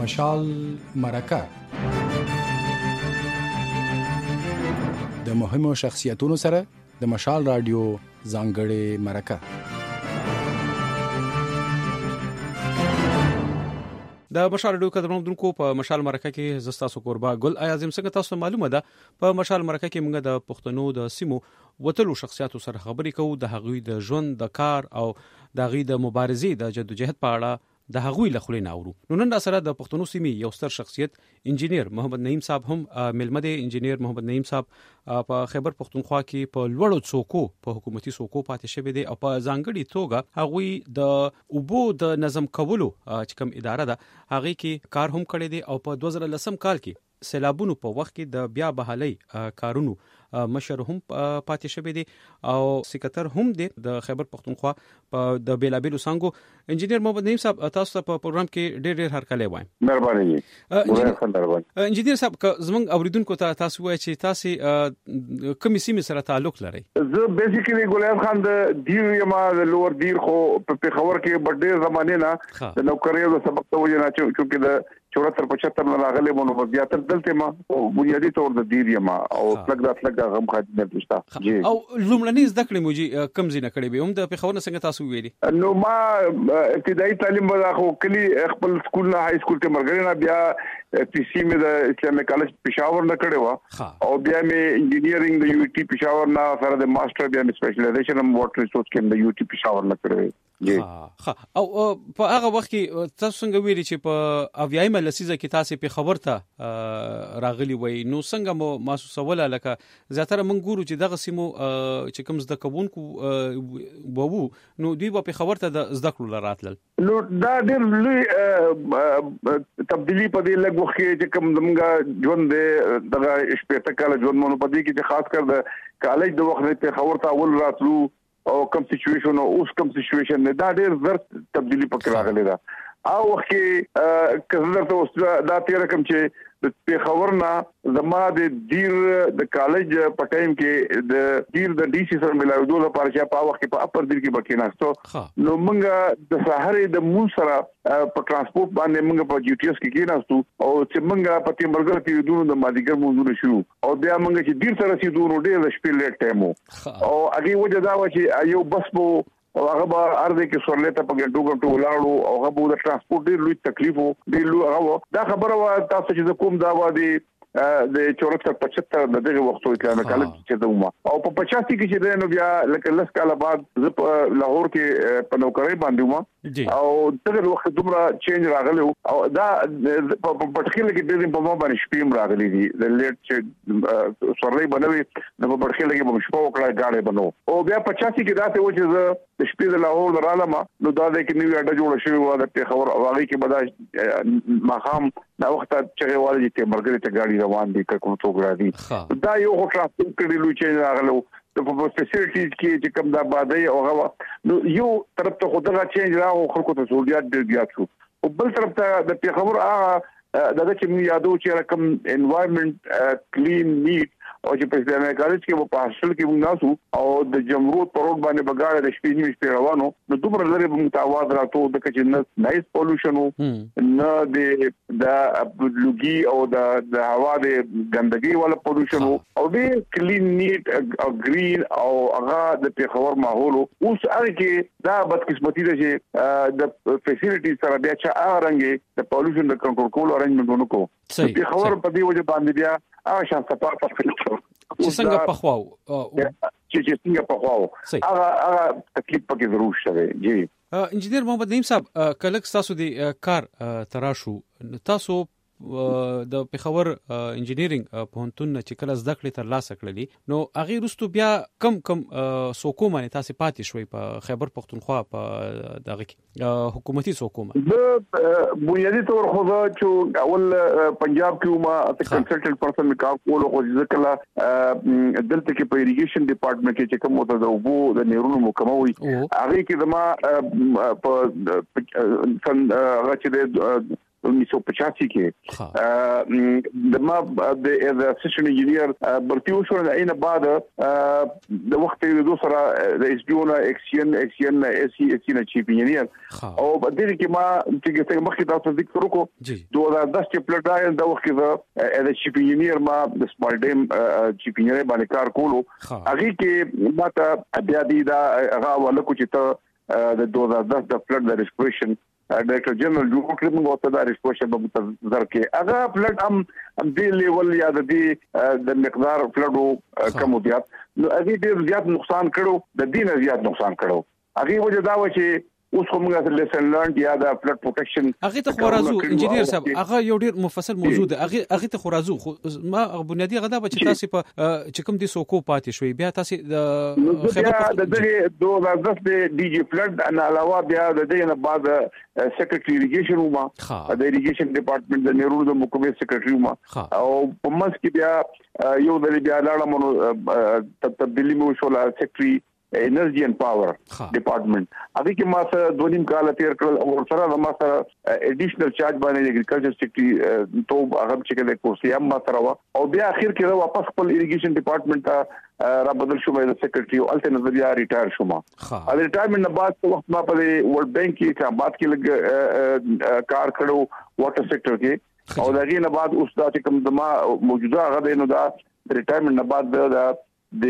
مشال مرکه د مهمو شخصیتونو سره د مشال رادیو ځانګړې مرکه. د مشال رادیو قدرمنونکو په مشال مرکه کې زستاسو قربا ګل اعظم څنګه تاسو معلومه ده په مشال مرکه کې موږ د پښتنو د سیمو وتلو شخصیتو سره خبرې کوو د هغوی د ژوند د کار او د هغوی د مبارزې د جدوجہد په اړه د هغوی له خولې نه اورو. نو نن سره د پښتنو سیمې یو ستر شخصیت انجینیر محمد نعیم صاحب هم ملمه دی. انجینیر محمد نعیم صاحب په خیبر پښتونخوا کې په لوړو څوکو په حکومتي څوکو پاتې شوی دی او په ځانګړي توګه هغوی د اوبو د نظم کولو چې کوم اداره ده هغه کې کار هم کړی دی او په 2010 کال کې سیلابونو په وخت کې د بیا بحالي کارونو مشر هم پاتې شوی دی او سکرټر هم دی د خیبر پښتونخوا په د بیلابیلو څنګه. انجینیر محمد نعیم صاحب تاسو په پروګرام کې ډېر هرکلی وایم. مهرباني. انجینیر صاحب زمونږ اوریدونکو ته تاسو وایي چې تاسو کومې سیمې سره تعلق لرئ؟ زه بیسیکلی ګلاب خان د دیر یما د لوور دیر خو په خبر کې بډې زمانه نه د نوکریو د سبق ته وجه نه چې د 74-75 نه راغلي مونږ په بیا تر دلته ما بنیادی طور د دیر یما او فلګ غم خاطر نه پښتا جی او لومړنۍ زده کړې موجي کم زینه کړې به هم د پیښور څنګه تاسو ویلي؟ نو ما ابتدایي تعلیم به خو کلی خپل سکول نه های سکول ته مرګ نه بیا پی سی مې د اسلامي کالج پېښور نه کړې و او بیا مې انجینیرینګ د یو ټي پېښور نه سره د ماستر بیا مې سپیشلایزیشن ان واټر ریسورس کې د یو ټي پېښور نه کړې. جی او په هغه وخت کې تاسو څنګه ویلي چې په اویایم لسیزه کې تاسو په خبر ته راغلی وای نو څنګه مو محسوسوله لکه زیاتره موږ ګورو چې دغه سیمو چې کوم زده کوونکو وو نو دوی په خبر ته د زده کړو لراتل نو دا ډېر لوی تبدیلی په دې لږ وخت کې چې کوم زموږ ژوند دغه شپږ کال ژوند مونږ په دې کې چې خاص کر د کالج د وخت په خبر ته اول راتلو او کوم سچويشن او اوس کوم سچويشن نه دا ډېر زر تبدیلی پکې راغلی دا او وخت کې کله ته دا تیر کوم چې په خبرنا زما د دیر د کالج په ټایم کې د دیر د ډي سي سره ملاوي لپاره چې په وخت کې په اپر دیر کې بکیناستو نو موږ د سحر د مون سره په ترانسپورت باندې موږ په جی ټي اس کې کېناستو او چې موږ په تیمرګر کې دونو د مادیګر مونږ شو او بیا موږ چې دیر سره سي دونو ډېر شپې لیټ ټایم او هغه وجه دا و چې یو بس بو او هغه به ارزه کې سورلته په ګټو ولاړو او هغه د ترانسپورت ډېر لوی تکلیف وو ډېر لوی هغه دا خبره وا تاسو چې کوم دا و دي د 74-75 د دغه وختو اسلامي کالج چې دوما او په 85 کې چې نو بیا لکه لس کال بعد ز په لاهور کې په نوکری باندې وم او دغه وخت دومره چینج راغلی او دا په پټخیل کې د دې په ما باندې شپیم راغلی دي د لیټ چې سورلې بنوي نو په پټخیل کې به شپه وکړه غاړې بنو او بیا 85 کې دا ته و چې د شپې د لاهور درالم نو دا د کې نیو اډه جوړ شوی و د پیښور او هغه کې بدا مخام دا وخت چې والي ته مرګ ته غاړي روان دي کوم څوک راځي دا یو ترانسپورت کې لوي چینج راغلو د فیسیلیټیز کې چې کوم دا باندې او هغه نو یو طرف ته خدای چینج راو خلکو ته سہولیات ډېر زیات شو او بل طرف ته د پیښور هغه دا چې موږ یادو چې رقم انوایرنمنت کلین نیټ او چې په اسلامي کالج کې په حاصل کې موږ ناسو او د جمهوریت پر روډ باندې بغاړه د شپې نیمه شپې روانو نو دومره لري په متواضع راتو د کچې نایس پولوشن نه د لوګي او د هوا د ګندګي والا پولوشن او د کلین نیټ او گرین او هغه د پیښور ماحول اوس هغه کې دا بدقسمتي ده چې د فیسیلیټي سره بیا چې هغه د پولوشن د کنټرول کولو ارنجمنټونو کو پیښور په دې وجه باندې بیا هغه شان صفات فلټر چې څنګه پخواو چې څنګه پخواو هغه تکلیف پکې ضرور شوه. جی انجینیر محمد نعیم صاحب کله تاسو د کار تراشو تاسو د پیښور انجینیرینګ پوهنتون چې کله زده کړې تر لاسه کړلې نو هغه رستو بیا کم سوکو باندې تاسو پاتې شوي په خیبر پښتونخوا په دغه کې حکومتي سوکو باندې بنیادی طور خو چې اول پنجاب کې ما کنسلټنټ پرسن کار کول خو ځکه دلته کې په اریګیشن ډپارټمنټ کې چې کوم وته د وبو د نیرونو محکمه وي هغه کې زما په سن هغه چې 1985 کې د ما د اسسټنټ انجینیر برتیو شو نه اینه بعد د وخت د دوسرا د اس بي او نه اکسین اس سی نه چیف انجینیر او په دې کې ما چې څنګه مخکې تاسو ذکر وکړو 2010 کې پلټاین د وخت کې د چیف انجینیر ما د سمال ډیم چیف انجینیر باندې کار کولو هغه کې ما ته بیا دی دا هغه ولکو چې ته د 2010 د فلډ د ریسټوریشن ډایریکټر جنرال جوړ کړم او ته دا ریسټوریشن په متذر کې هغه فلډ هم د لیول یا د مقدار فلډو کم زیات نو هغه ډیر زیات نقصان کړو د دین زیات نقصان کړو هغه وجه دا و چې اوس کومه لیسن لرن یا د فلډ پروټیکشن هغه ته خورازو انجینیر صاحب هغه یو ډیر مفصل موضوع ده هغه ته خورازو ما بنیادی غدا به چې تاسو په چې کوم دي سوکو پاتې شوي بیا تاسو د خبر د 2010 د ډي جی فلډ ان علاوه بیا د دې نه بعد سیکریټری ایریګیشن وما د ایریګیشن ډپارټمنټ د نیرو د محکمې سیکریټری وما او په منځ کې بیا یو د بیا لاړه تبدیلی مو شو لا سیکریټری انرژي اند پاور ډپارټمنټ هغه کې ما سره 2 کال تیر کړل او سره ما سره اډیشنل چارج باندې اګریکلچر سیکریټری تو هغه چې کله کورسي هم ما سره او بیا اخر کې واپس خپل اریګیشن ډپارټمنټ ته را بدل شوم د سیکریټری او الته نظریه ریټایر شوم ا ریټایرمنټ نه بعد وخت ما په ورلد بانک کې کار بعد کې لګ کار کړو واټر سېکټر کې او دغه نه بعد اوس دا چې کوم دما موجوده هغه نو دا ریټایرمنټ نه بعد دا د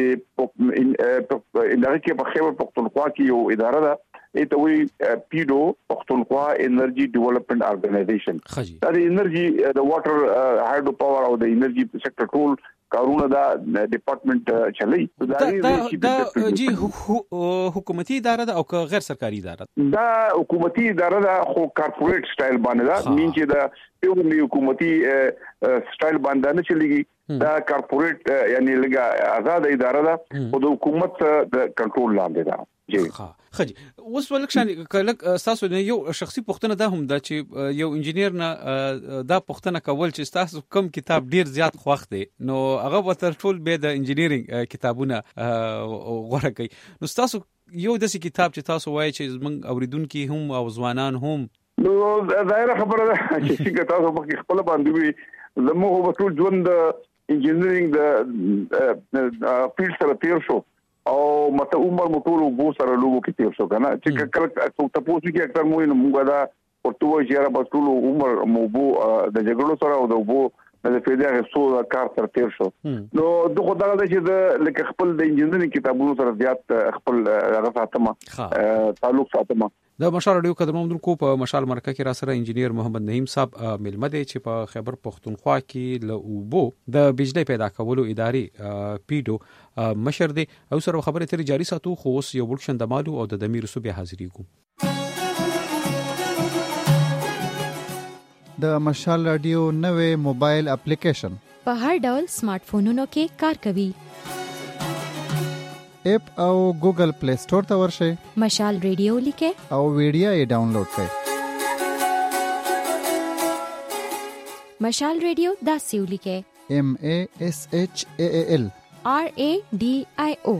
انرژي په خیبر پختونخوا کې یو اداره ده ته وی پیډو پختونخوا انرژي ډیولپمنٹ ارګنایزیشن دا د انرژي د واټر هایډرو پاور او د انرژي سېکټر ټول کارونه دا ډپارټمنټ چلای دا جی حکومتي اداره ده او غیر سرکاري اداره دا حکومتي اداره ده خو کارپوریټ سټایل باندې ده مين چې دا یو حکومتي سټایل باندې نه چلیږي دا کارپوریټ یعنی لګه آزاد اداره ده او د حکومت د کنټرول لاندې ده جی خجی اوس ولکشان کله تاسو نه یو شخصي پوښتنه ده هم دا چې یو انجینیر نه دا پوښتنه کول چې تاسو کوم کتاب ډیر زیات خوښ دی نو هغه وتر ټول به د انجینیرینګ کتابونه غوړه کوي نو تاسو یو داسې کتاب چې تاسو وایي چې موږ اوریدونکو هم او ځوانان هم نو ظاهر خبره ده چې څنګه تاسو په خپل باندې وي زموږ په ټول ژوند انجینیرینګ د فیلډ سره تیر شو او مته عمر موټولو بو سره لوګو کې تیر شو کنه چې کله تاسو کې اکثر مو نو موږ دا ورته چې را بټولو عمر مو بو د جګړو سره او د بو د فیدیا غسو کار تر تیر شو نو دغه دا چې د لکه خپل د انجینرینګ کتابونو سره زیات خپل هغه ساتمه تعلق ساتمه د مشال رادیو قدرمن کو په مشال مرکه کې را سره انجینیر محمد نعیم صاحب ملمه دی چې په خیبر پختونخوا کې له اوبو د بجلی پیدا کولو ادارې پیډو مشر دی او سره خبره تر جاری ساتو خو اوس یو ورکشن د مالو او د دمیر سو به حاضرې کو د مشال رادیو نوې موبایل اپلیکیشن په هر ډول سمارټ فونونو کې کار کوي اپ او ګوګل پلی سٹور ته ورشئ مشال ریډیو لیکه او ویډیو یې ډاونلوډ کړئ مشال ریډیو دا سیو لیکه MASHAAL RADIO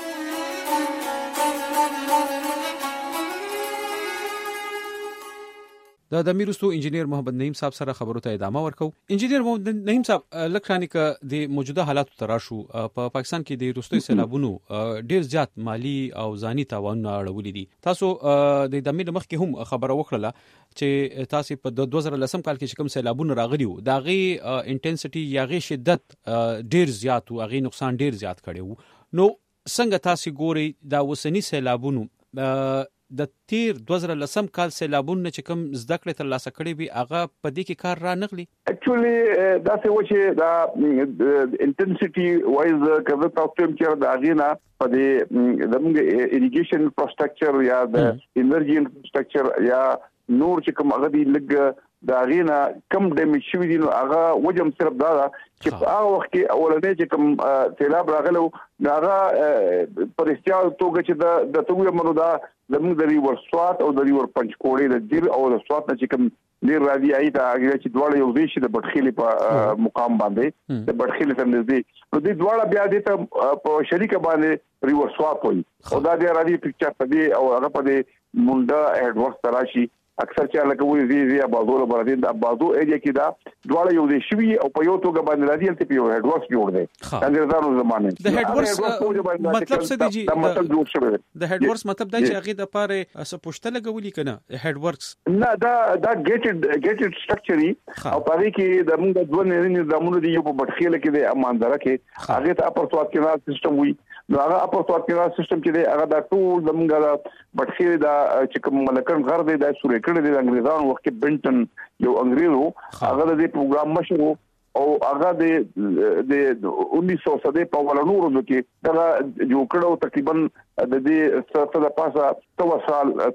د دمیرستو انجینیر محمد نعیم صاحب سره خبرو ته ادامه ورکو انجینیر محمد نعیم صاحب لکشانی ک د موجوده حالاتو تراشو په پاکستان کې د روستوي سیلابونو ډیر زیات مالی او ځاني تاوانونه اړولې دي تاسو د دمیر مخ کې هم خبره وکړه چې تاسو په 2010 کال کې کوم سیلابونه راغلي وو دا غي انټنسټي یا غي شدت ډیر زیات او غي نقصان ډیر زیات کړي نو څنګه تاسو ګوري دا وسنی سیلابونو د تیر 2010 کال سیلابونه چې کوم زده کړې تر لاسه کړې وي هغه په دې کې کار را نغلي اکچولی دا څه و چې دا انټنسټي وایز کله تاسو ته چې دا غینا په دې دغه اریګیشن انفراستراکچر یا د انرژي انفراستراکچر یا نور چې کوم هغه دی لګ دا غینا کم ډیمیج شوی دي نو هغه وجم صرف دا چې په هغه وخت کې اولنې چې کوم سیلاب راغلو هغه پرستیال توګه چې د توګه منو دا زموږ د ریور سوات او د ریور پنچکوړې د دیر او د سوات نه چې کوم ډیر راځي آی دا هغه چې دواړه یو ځای شي د بټخیلي په مقام باندې د بټخیلي تر نږدې نو د دواړه بیا د په شریکه باندې ریور سوات وي او دا د راځي پکچر په دې او هغه په دې مونډه اډورس تراشي اکثر چې لکه وې زی بازو له بردین د بازو ایریا کې دا دواړه یو د شوی او په یو توګه باندې راځي ته په هډ ورکس جوړ دی انګریزانو زمانه د هډ ورکس مطلب څه دی دا مطلب جوړ شوی د هډ ورکس مطلب دا چې هغه د پاره څه پوښتنه لګولې کنه هډ ورکس نه دا ګیټډ سټرکچري او پاره کې د موږ د ونه نظامونو دی یو په بټخیله کې د اماندره کې هغه ته اپر سواد کې سیستم وي نو هغه اپر سواد کې سیستم چې دی هغه د ټول زمونږ د بټخیله دا چې کوم ملکن غر دی د سورې کړي د انګریزانو وخت کې بنټن یو انګریزو هغه د پروګرام مشر او هغه د 1970 په ولنو ورځو کې دا جوړ کړو تقریبا د دې ستاسو د پاسه 100 سال د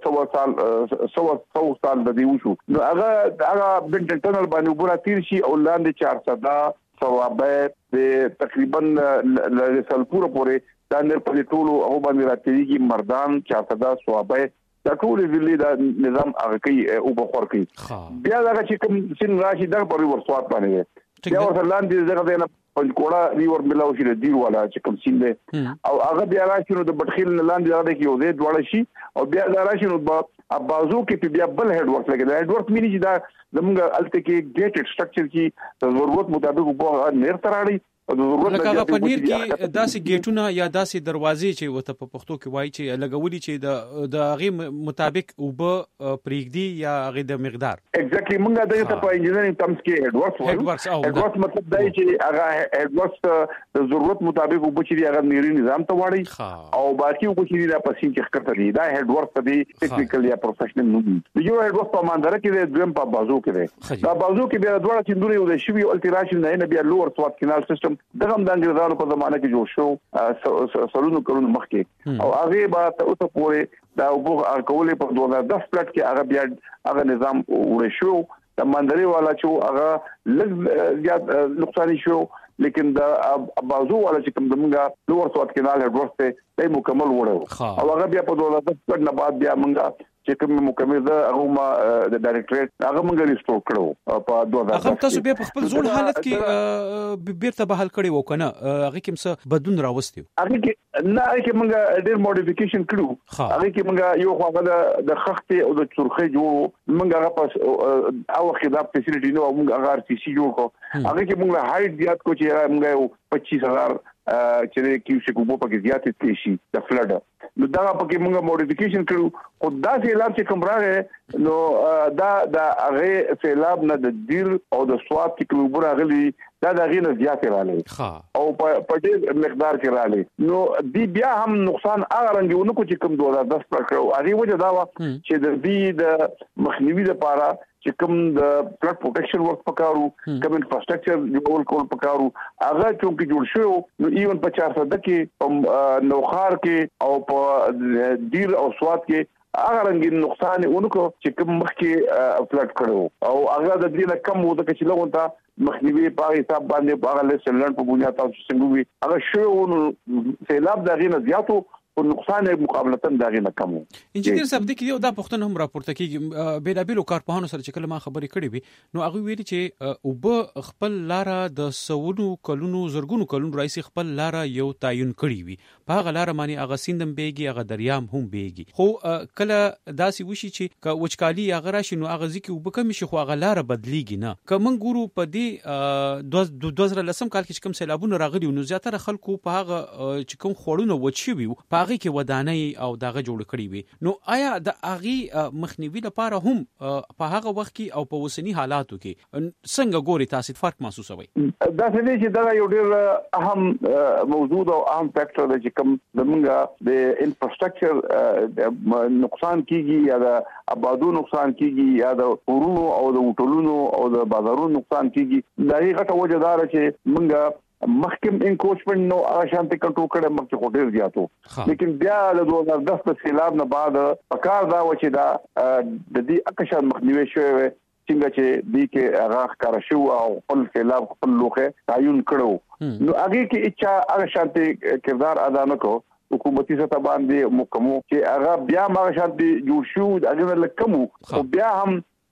دې وشو نو هغه بنټن ټنل باندې وګورئ تیر شي او لاندې 400 ثوابه د تقریبا ل سلپور پورې دا نر په ټولو او باندې راتېږي مردان 400 ثوابه دا ټول ضلع د نظام هغه کوي او بخور کوي بیا دا چې کوم سن راشي دا په ورسوات باندې بیا ورته لاندې دغه نه پنځکوړه ریور ملاو شي د دیر والا چې کوم سین دی او هغه بیا راشي نو د بټخیل لاندې راځي کې یو ځای دواړه شي او بیا دا راشي نو بازو کې بیا بل هډ ورک لګي دا هډ ورک مینی چې دا زموږ الته کې ګیټډ سټرکچر کې د ضرورت مطابق په نیر تراړي لکه هغه پنیر کې داسې گیټونه یا داسې دروازې چې وته په پښتو کې وایي چې لګولي چې د هغه مطابق وب پریګدي یا هغه د مقدار ایگزیکټلی موږ دغه ته په انجینرینګ ترمز کې هډ ورکس مطلب دی چې هغه هډ ورکس د ضرورت مطابق وب چې هغه نیری نظام ته واړي او باقي وب چې د پسین کې ښکته دي دا هډ ورکس دی ټیکنیکل یا پروفیشنل نه دي یو هډ ورکس په ماندره کې د دویم په بازو کې دی دا بازو کې بیا دواړه چندوري او د شوی الټراشن نه بیا لوور سواد کینال سیستم دغه د انګریزانو په زمانه کې جوړ شو سلونو کلونو مخکې او هغه به اوسه پورې دا وګور کولې په 2010 پلات کې هغه بیا هغه نظام ورشو د مندري والا چې هغه لږ زیات نقصان شو لیکن دا بازو والا چې کوم دمغه لوور سواد کینال هډورسته ته مکمل وړو او هغه بیا په 2010 پلات نه بعد بیا موږ چې کوم مکمل ده هغه ما د ډایریکټریټ هغه موږ ریسټور کړو په 2010 هغه تاسو به په خپل ځوړ حالت کې بیرته بحال کړی وکنه هغه کوم څه بدون راوستي هغه کې نه هغه کې موږ ډېر موډیفیکیشن کړو هغه کې موږ یو خو د خخت او د چرخه جوړ موږ هغه پس او خدمت فیسیلیټي نو موږ هغه ار سی سی جوړ کو هغه کې موږ هایټ زیات کو چې موږ 25000 چې کیو شي کومه په زیاتې شي د فلډ نو دا په کې موږ موډیفیکیشن کړو خو دا سیلاب چې کوم راغی نو دا هغه سیلاب نه د دیر او د سواد کې کوم راغلی دا د غینه زیات راغلی او په دې مقدار کې راغلی نو دی بیا هم نقصان هغه رنګونه کو چې کوم 2010 پر کړو هغه وجه دا و چې د دې د مخنیوي لپاره چې کوم د فلډ پروټیکشن ورک پکارو کوم انفراستراکچر جوړ کول پکارو هغه چې جوړ شو نو ایون په 400 کې نوخار کې او په دیر او سواد کې هغه رنګ نقصان اونکو چې کوم مخکې فلډ کړو او هغه د دې نه کم وو د چې لغونته مخنیوي په حساب باندې هغه لیسن په بنیاد تاسو څنګه وي هغه شو نو سیلاب د غینه زیاتو او نقصان مقابلتاً دغه نه کمو انجینر صاحب د کې یو دا پښتنه هم راپورته کیږي بیلابیلو کارپوهانو سره چې کله ما خبرې کړې وي نو هغه ویلي چې او به خپل لاره د سونو کلونو زرګونو کلونو رئیس خپل لاره یو تعین کړی وي په هغه لاره باندې هغه سیندم بیګي هغه دریام هم بیګي خو کله داسي وشي چې ک وچکالي هغه راشي نو هغه ځکه وب کم شي خو هغه لاره بدلیږي نه کوم ګورو په دې 2010 کال کې کوم سیلابونه راغلي نو زیاتره خلکو په هغه چې کوم خوړونه وچی وي هغه کې ودانۍ او دغه جوړ کړی وي نو آیا د هغه مخنیوي لپاره هم په هغه وخت کې او په وسنی حالاتو کې څنګه ګوري تاسو فرق محسوسوي دا څه چې دا یو ډېر اهم موضوع او اهم فیکټر دی چې کوم زمونږ د انفراستراکچر نقصان کیږي یا د آبادو نقصان کیږي یا د ورونو او د هوټلونو او د بازارونو نقصان کیږي دا یې غټه وجه دار چې مونږ محکم انکروچمنت نو شانتي کنټرول کړه مکه هوټل زیاتو لیکن بیا د 2010 په سیلاب نه بعد پکار دا و چې دا د دې اکشان مخنیوي شوی څنګه چې دې کې هغه کار شو او خپل سیلاب خپل لوخه تعین کړو نو هغه کې اچھا هغه شانتي کردار ادا نکو حکومتي سطح باندې محکمو چې هغه بیا ما شانتي جوړ شو هغه لکمو او بیا هم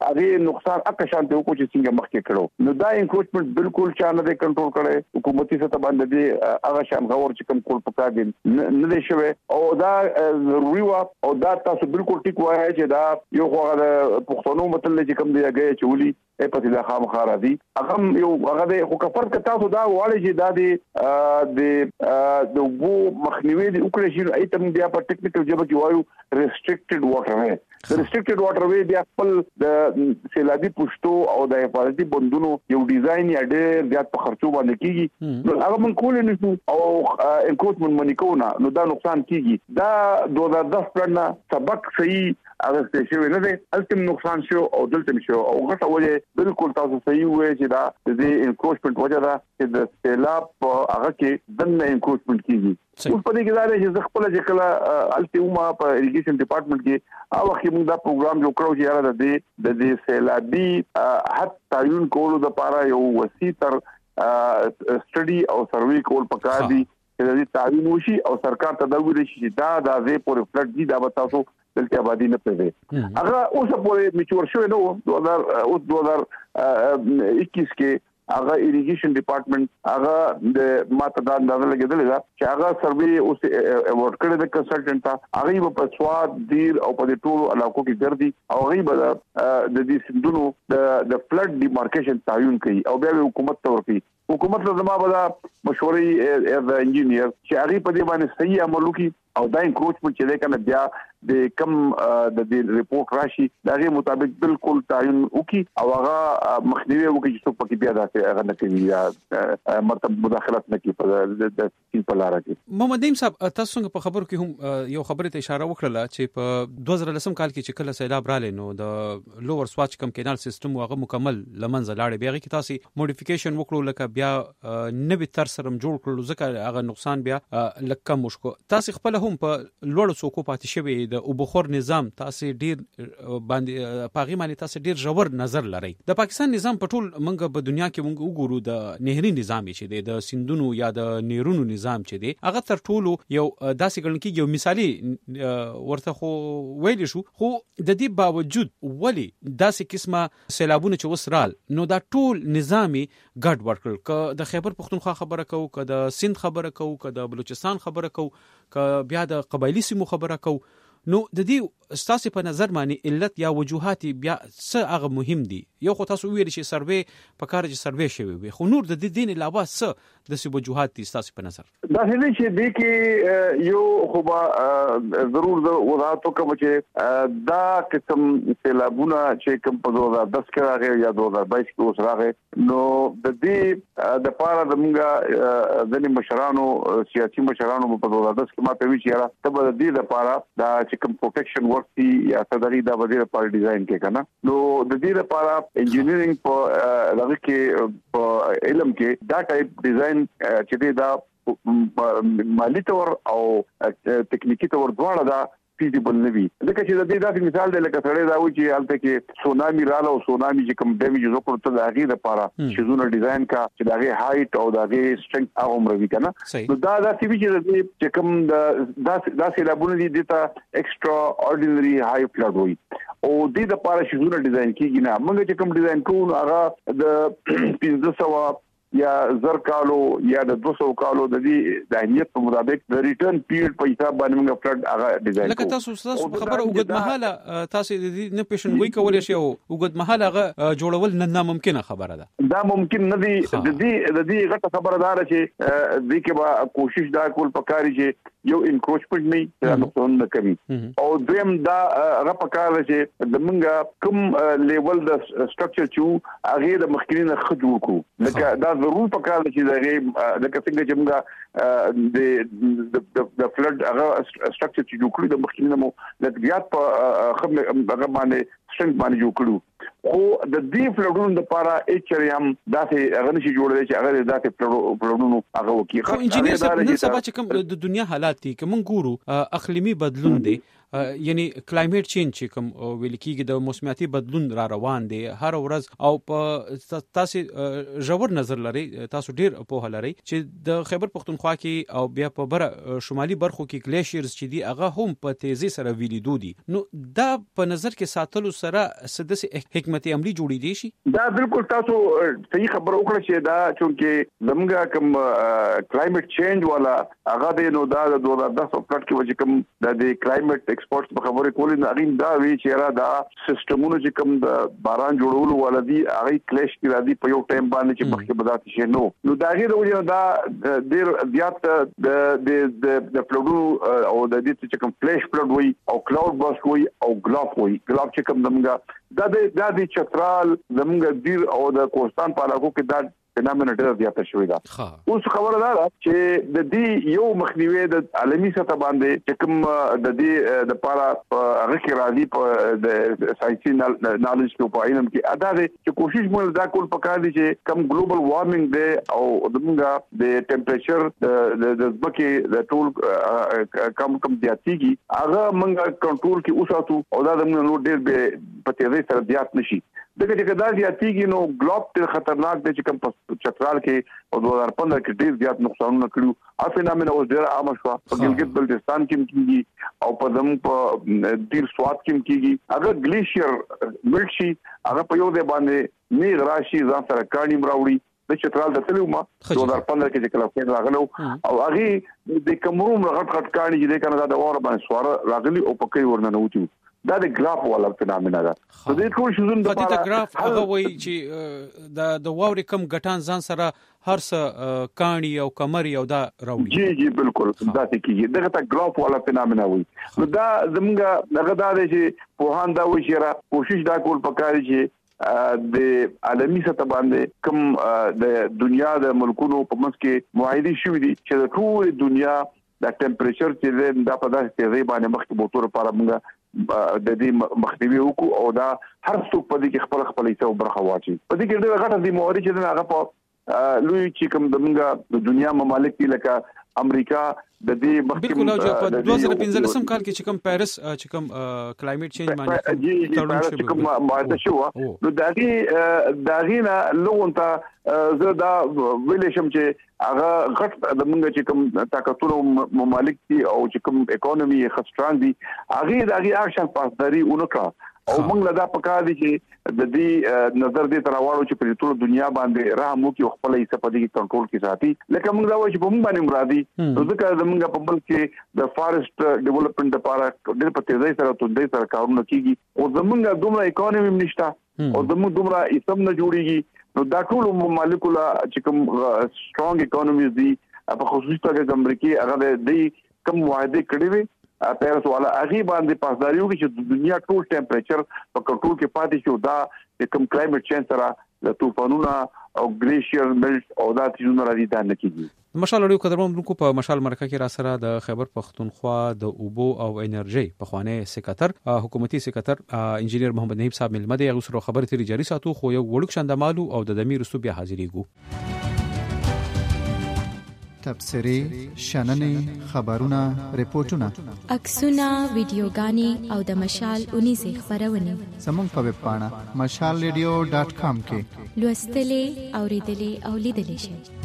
هغه نقصان اکه شانته وکړو چې څنګه مخکې کړو نو دا انکروچمنٹ بالکل چا نه کنټرول کړي حکومتي سطح باندې دی هغه شان غور چې کوم کول پکا دي نه دی شوی او دا ضروري و او دا تاسو بالکل ټیک وایي چې دا یو خو د پښتنو متل چې کوم دی هغه چولي په دې خامخا راځي هغه یو هغه د خو کفر کتا تاسو دا واړی چې دا د وو مخنیوي د وکړي چې ایتم بیا په ټیکنیکل جبه کې وایو ریستریکټډ واټر وے ریستریکټډ واټر وے بیا خپل د سیلابي پښتو او د حفاظتي بندونو یو ډیزاین یا ډېر زیات په خرچو باندې کیږي نو هغه من کول نه شو او انکروچمنٹ منی کوونه نو دا نقصان کیږي دا 2010 پلان سبق صحیح هغه څه شوی نه دی التم نقصان شو او دلته شو او غټه وجه بالکل تاسو صحیح وایي چې دا د انکروچمنٹ وجه دا چې د سیلاب هغه کې دنه انکروچمنٹ کیږي اوس په دې کې دا چې خپل چې کله التیوما په اریګیشن ډپارټمنټ کې او وخت موږ دا پروګرام جوړ کړو چې یاره د سیلابي حد تعین کولو د لپاره یو وسیع تر سټډي او سروې کول پکار دي چې د تعین وشي او سرکار تدابیر شي دا د زی پورې فلټ دي دا تاسو دلته آبادی نه پېږي هغه اوس په میچور شو نو 2021 کې هغه اریګیشن ډپارټمنټ هغه د ماته دا اندازه لګیدل دا چې هغه سروې اوس ورډ کړی د کنسلټنټ هغه په سواد دیر او په ټولو علاقو کې ګرځي او هغه د دې سندونو د فلډ ډیمارکیشن تعین کوي او بیا حکومت ته ورکړي حکومت له زما بدا مشورې از انجینیر چې هغه په دې باندې صحیح عمل وکړي او دا انکروچمنٹ چې کنه بیا د کم د دې ریپورت راشي دغه مطابق بالکل تعین وکي او هغه مخنیوي وکي چې څوک پکې بیا داسې هغه نه کوي یا مرتب مداخلت نه کوي په د لاره کې محمد نعیم صاحب تاسو څنګه په خبرو کې هم یو خبره ته اشاره وکړه چې په 2010 کال کې چې کله سیلاب رااله نو د لوور سواچ کم کینال سیستم هغه مکمل لمنځه لاړ بیا کې تاسو موډیفیکیشن وکړو لکه بیا نوې تر سره جوړ کړو ځکه هغه نقصان بیا لکه مشکو تاسو خپل هم په لوړ څوکو پاتې شوی د وبخور نظام تاسو ډیر باندې پاغي باندې تاسو ډیر ژور نظر لرئ د پاکستان نظام په ټول منګه په دنیا کې موږ وګورو د نهري نظام چې د سیندونو یا د نیرونو نظام چې دی هغه تر ټولو یو داسې ګڼل کېږي یو مثالی ورته خو ویل شو خو د دې باوجود ولی داسې قسمه سیلابونه چې وسرال نو دا ټول نظامی ګډ ورکړل ک د خیبر پختونخوا خبره کو ک د سند خبره کو ک د بلوچستان خبره کو ک بیا د قبایلی سیمو خبره کو نو د دې ستاسو په نظر باندې علت یا وجوهات بیا څه هغه مهم دي یو خو تاسو ویل چې سروې په کار چې سروې شوی وي خو نور د دې دین علاوه څه د څه وجوهات دي ستاسو په نظر دا هیڅ چې د کې یو خو به ضرور د وضاحت کوم چې دا قسم سیلابونه چې کوم په 2010 کې راغی یا 2022 کې اوس راغی نو د دې د پاره د موږ د مشرانو سیاسي مشرانو په 2010 کې ما په وی چې را ته د دې لپاره دا کوم پروټیکشن ورک دی یا صدري دا وزیر پر ډیزاین کې کنه نو د دې لپاره انجینیرینګ په لږ کې په علم کې دا ټایپ ډیزاین چې دا مالی تور او تکنیکی تور دواړه دا فیزیبل نه وي لکه چې د دې داسې مثال دی لکه سړی دا و چې حالت کې سونامي رااله او سونامي چې کوم ډیمیج وکړ ته د هغې لپاره شیزونه ډیزاین کا چې د هغې هایټ او د هغې سټرنګ هغه عمر وي کنه نو دا داسې وي چې د دې چې کوم دا سیلابونه دي دته ایکسترا اورډینری های فلډ وي او دې لپاره شیزونه ډیزاین کیږي نه موږ چې کوم ډیزاین کوو هغه د 1500 یا زر کالو یا د 200 کالو د دې د اهمیت په مطابق د ریټرن پیریډ په حساب باندې موږ فلډ هغه ډیزاین کوو لکه تاسو خبره وګد مهاله تاسو د دې نه پیشن وای کولای شي او وګد مهاله هغه جوړول نه ناممکنه خبره ده دا ممکن نه دي د دې غټه خبردار چې د کې به کوشش دا کول پکاري چې یو انکروچمنٹ نه نقصان نه کوي او دویم دا هغه پکاره چې د موږ کوم لیول د سټرکچر چې هغه د مخکینه خجو کو لکه دا ضرور پکاره چې دغه د څنګه چې موږ د فلډ هغه سټرکچر چې جوړ کړی د مخکینه مو د بیا په خبره هغه باندې څنګه باندې جوړ کړو خو د دې فلډونو لپاره اچریم داسې هغه نشي جوړول چې هغه داسې فلډونو هغه وکړي خو انجینیر صاحب نن سبا چې کوم د دنیا حالات دي کوم ګورو اقلیمی بدلون دي یعنی کلایمیټ چینج چې کوم ویل کېږي د موسمیاتي بدلون را روان دی هر ورځ او په تاسو ژور نظر لري تاسو ډیر په لري چې د خیبر پختونخوا کې او بیا په بره شمالي برخو کې ګلیشیرز چې دی هغه هم په تیزی سره ویلیدو دي نو دا په نظر کې ساتلو سره سدس حکمت عملی جوړې دي شي دا بالکل تاسو صحیح خبر وکړه چې دا چونکه زموږه کوم کلایمیټ چینج والا هغه د نو دا د 2010 پلټ کې وجه کوم د کلایمیټ ایکسپرټس په خبرې کولې نو اغین دا وی چې را دا سیستمونه چې کوم د باران جوړولو والا دي هغه کلیش کې راځي په یو ټایم باندې چې مخکې بدات شي نو دا غیر وجه دا ډیر زیات د فلوډو او د دې چې کوم فلیش فلوډ وي او کلاود برست وي او ګلاف وي ګلاف چې کوم زموږه د چترال زموږه دیر او د کوستان په علاقو کې دا فینامینل ډیر زیاته شوې ده اوس خبره ده چې د دې یو مخنیوي د عالمي سطح باندې چې کوم د دې د پاره هغه کې راځي په د ساينسي نالج په پاینم کې ادا دي چې کوشش مول دا کول پکار دي چې کم ګلوبل وارمنګ دی او دغه د ټمپریچر د ځمکې د ټول کم زیاتېږي هغه موږ کنټرول کې اوساتو او دا موږ نو ډیر به په تیزی سره زیات نشي دغه چې دا زیاتېږي نو ګلوب ډیر خطرناک دی چې کوم چترال کې او 2015 کې ډیر زیات نقصانونه کړو افینامینه اوس ډیر عام شو په ګلګت بلتستان کې کیږي او په دم په ډیر سواد کې کیږي اگر گلیشیر ملټ شي هغه په یو ځای باندې میغ راشي ځان سره کاڼي مراوړي د چترال د تلو ما 2015 کې کله په راغلو او هغه د کمروم غټ کاڼي چې کنه دا اور باندې سوار راغلي او پکې ورننه وتی دا د ګراف والا فینامنا ده د دې ټول شوزون د پاره ګراف هغه وایي چې د واوري کم غټان ځان سره هر څه کاڼي او کمر یو دا راوړي جی بالکل دا کیږي دغه تا ګراف والا فینامنا وایي نو دا زمونږ دغه دا دی چې په هان دا وایي چې را کوشش دا کول پکاري چې د عالمي سطح باندې کوم د دنیا د ملکونو په منځ کې معاهده شوې دي چې د ټول دنیا د ټمپریچر چې دا په داسې تیزی باندې مخکې بوتور لپاره موږ د دې مخنیوي وکړو او دا هر څوک په دې کې خپل حصہ برخه واچي په دې کې ډېر غټه دي موري چې هغه په لوی چې کوم د دنیا ممالک دي لکه امریکا د دې بالکل او په 2015 کال کې چې کوم پاریس چې کوم کلایمیټ چینج باندې تړون شو کوم معاهده شو نو داغي نه لونته زه دا ویل شم چې هغه غټ د موږ چې کوم طاقتونو ممالک دي او چې کوم اکانومي خستران دي هغه داغي اکشن پاسداري اونکړه او موږ لدا پکا دي چې د دې نظر دې تراوړو چې په ټول دنیا باندې راه مو کې خپل حصہ په دې کنټرول کې ساتي لکه موږ دا وایو چې په موږ باندې مرادي نو ځکه موږ په بل کې د فارست ډیولپمنٹ لپاره ډېر په تیزی سره توندې سره کارونه کیږي او زمونږ دومره اکانومي نشته او زمونږ دومره اسم نه جوړيږي نو دا ټول ممالک لا چې کوم سترونګ اکانومیز دي په خصوصي توګه د امریکای هغه د کوم معاهده کړې وي پیرس والا هغه باندې پاسداري وکړي چې د دنیا ټول ټمپریچر په کنټرول کې پاتې شي دا کوم کلایمیټ چینج سره د طوفانونو او گلیشیر ملټ او دا تیزونه راځي دا نه کیږي مشال اړیو قدرمنونکو په مشال مرکه کې را سره د خیبر پختونخوا د اوبو او انرژي په خوانه سکتر حکومتي سکتر انجینیر محمد نهیب صاحب ملمده یو سره خبرې تری جاری ساتو خو یو وړوک شندمالو او د دمیر رسو بیا حاضرېګو تبصری شننې خبرونه ریپورتونه عکسونه ویډیوګانې او د مشال 19 خبرونه زموږ په ویب پاڼه mashalradio.com کې لوستلې اوریدلې او لیدلې شئ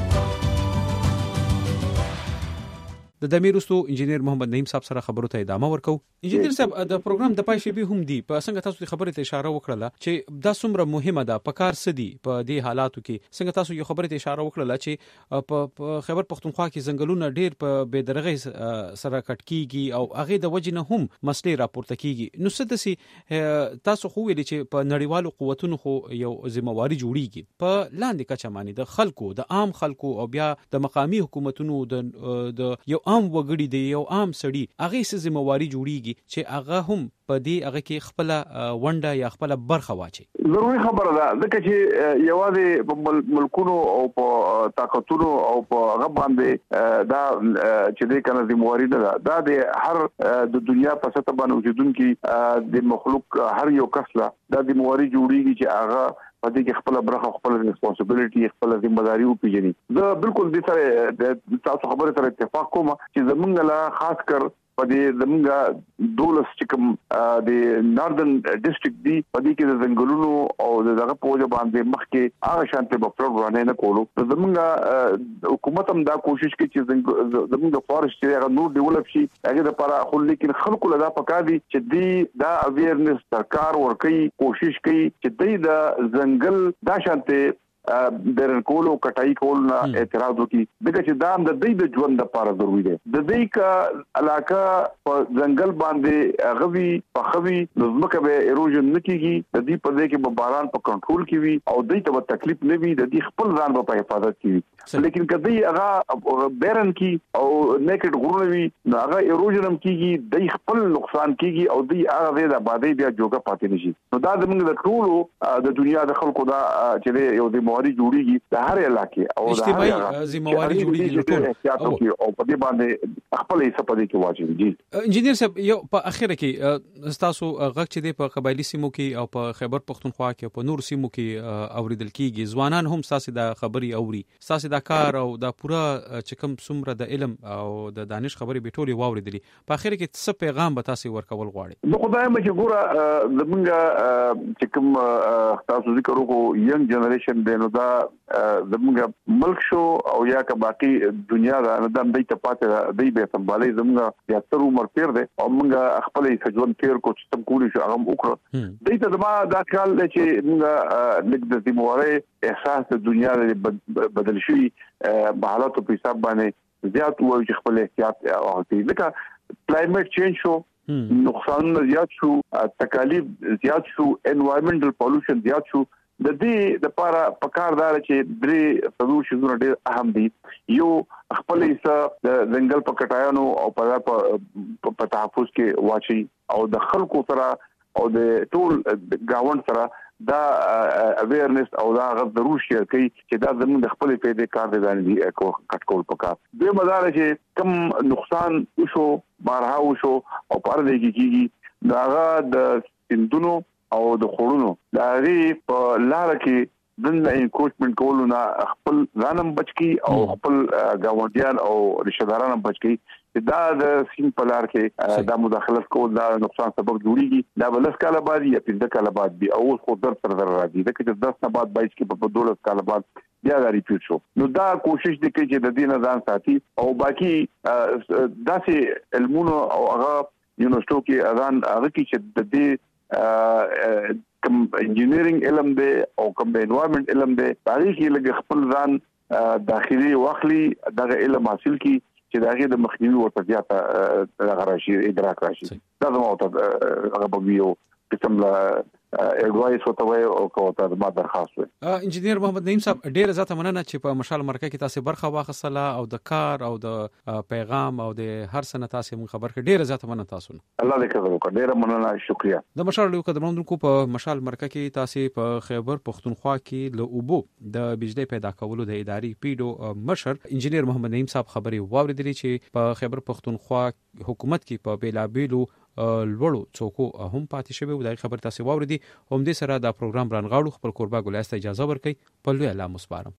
د دمیرستو انجینیر محمد نعیم صاحب سره خبرو ته ادامه ورکو. انجینیر صاحب د پروګرام د پای شیبي هم دی په څنګه تاسو خبرې ته اشاره وکړه چې دا څومره مهمه ده په کار سدي په دې حالاتو کې څنګه تاسو یو خبرې ته اشاره وکړه چې په خیبر پختونخوا کې ځنګلونه ډیر په بېدرغه سره کټ کیږي او هغه د وجې نه هم مسلې راپورته کیږي. نو څه تاسو خو ویل چې په نړیوالو قوتونو خو یو ذمہواری جوړیږي په لاندې کچه باندې د خلکو د عام خلکو او بیا د مقامی حکومتونو د یو عام وګړي دی یو عام سړي هغه څه ذمہواری جوړیږي چې هغه هم په دې هغه کې خپل ونډه یا خپل برخه واچي. ضروري خبره ده ځکه چې یوازې په ملکونو او په طاقتونو او په هغه باندې دا چې دې کنه ذمہواری ده دا د هر د دنیا په سطح باندې وجودونکو د مخلوق هر یو کس لا د ذمہواری جوړیږي چې هغه په دې کې خپل برخه خپل ریسپانسیبিলিټي خپل ذمہداري وپیژني. زه بالکل دې سره تاسو خبره سره اتفاق کوم چې زمونږ لا خاص کر په دې زمونږ دولس چې کوم د ناردن ډیسټریکټ دی په دې کې د ځنګلونو او دغه پوجا باندې مخکې هغه شانته په پروګرام نه کولو زمونږ حکومت هم دا کوشش کوي چې زمونږ فارست هغه نور ډیولپ شي هغه لپاره خو لیکن خلکو لدا پکار دي چې دا اویرنس سرکار ورکوي کوشش کوي چې د ځنګل دا شانته د کولو کټای کول نه اعتراض وکي دغه چې دا د دې د ژوند لپاره ضروري دی د دې کا علاقه په ځنګل باندې غوي په خوي نظمکه به ایروژن نکېږي د دې په دې کې به باران په کنټرول کې وي او دې ته تکلیف نه وي د دې خپل ځان په حفاظت کې لیکن کدی هغه بیرن کې او نیکټ غرونه وي هغه ایروژن هم کېږي د خپل نقصان کېږي او دې هغه د آبادی بیا جوګه پاتې نشي نو دا زموږ د ټولو د دنیا د خلکو دا چې یو د مواري جوړيږي د هر علاقې او د اجتماعي ذمہواری جوړيږي ټول او په دې باندې خپل حصہ پدې کې واجب دي انجینیر صاحب یو په اخر کې تاسو غږ چې د په قبایلی سیمو کې او په خیبر پختونخوا کې او په نور سیمو کې اوریدل کیږي ځوانان هم تاسو د خبري اوري تاسو د کار او د پوره چې کوم څومره د علم او د دانش خبري به ټولي واوریدلي په اخر کې څه پیغام به تاسو ورکول غواړي نو خدای مې چې ګوره زمونږ چې کوم تاسو ذکر وکړو ینګ جنریشن د نو دا زمونږ ملک شو او یا که باقي دنیا دا د دې ته پاتې دی به سمبالي زمونږ یا تر عمر تیر دي او موږ خپل سجون تیر کو چې تم کولی شو هغه وکړو دې ته زما دا خیال دی چې موږ لږ د ذمہواری احساس د دنیا بدل شي په حالاتو په حساب باندې زیات وایي چې خپل احتیاط واخلي لکه کلایمټ چینج شو نقصان زیات شو تکالیف زیات شو انوایرنمنټل پولوشن زیات شو د دې د لپاره پکاردار چې درې څلور شیزونه ډېر اهم دي یو خپل حصہ د ځنګل په کټایانو او په تحفظ کې واچي او د خلکو سره او د ټول گاوند سره دا اویرنس او دا غو ضرور شي چې دا زموږ د خپل پیدا کار دي کټکول پکار د مدار چې کم نقصان وشو بارها وشو او پر دې کېږي داغه د سندونو او د خورونو دا ری په لار کې دنه انکروچمنت کولو نه خپل ځانم بچکی او خپل گاونډیان او رشتہ داران بچکی دا د سیم په لار کې دا مداخلت کول دا نقصان سبب جوړیږي دا بلس کاله بعد یا 15 کاله بعد به او خو در تر راځي دا چې 10 نه بعد 22 کې په 12 کاله بعد بیا دا ریپیټ شو نو دا کوشش دي چې د دې نه ځان ساتي او باقي داسې علمونو او هغه یونیورسيټو کې اذان هغه کې چې د دې کوم انجینیرینګ علم دی او کوم انوایرنمنت علم دی هغه کې لږ خپل ځان داخلي واخلي دغه علم حاصل کی چې دغه د مخنیوي ورته زیاته غراشي ادراک راشي دا زموږ ته هغه بګیو قسم لا ایڈوایس وتوي او کوته ما درخواست وي انجینیر محمد نعیم صاحب ډیر زیاته مننه چې په مشال مرکه کې تاسو برخه واخصله او د کار او د پیغام او د هر سنه تاسو مون خبر کړ ډیر زیاته مننه تاسو الله دې کوي وکړه ډیر مننه شکریا د مشال لوی قدمونکو په مشال مرکه کې تاسو په خیبر پختونخوا کې له اوبو د بجلی پیدا کولو د اداري پیډو مشر انجینیر محمد نعیم صاحب خبري واوریدلې چې په خیبر پختونخوا حکومت کې په بیلابیلو لوړو څوکو هم پاتې شوی و د خبر تاسو واوریدي هم دې سره دا پروګرام رانغاړو خپل قربا ګلاسته اجازه ورکړي په لوی الله مسپارم